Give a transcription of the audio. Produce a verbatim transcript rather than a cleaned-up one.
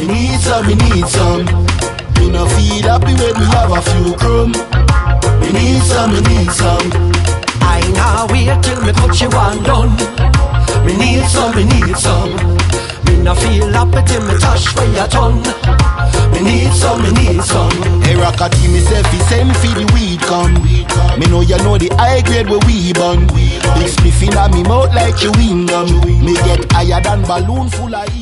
Me need some, me need some. Me no feel happy when me have a few crumb. Me need some, me need some. I now wait till me touch you one done. Me need some, me need some. Me no feel happy till me touch for your tongue. Me need some, me need some. Hey, Rockety, me say fi send fi the weed come. Me know you know the high grade where we bun. Big spliff inna me mouth like chewing gum. Me get higher than balloon full of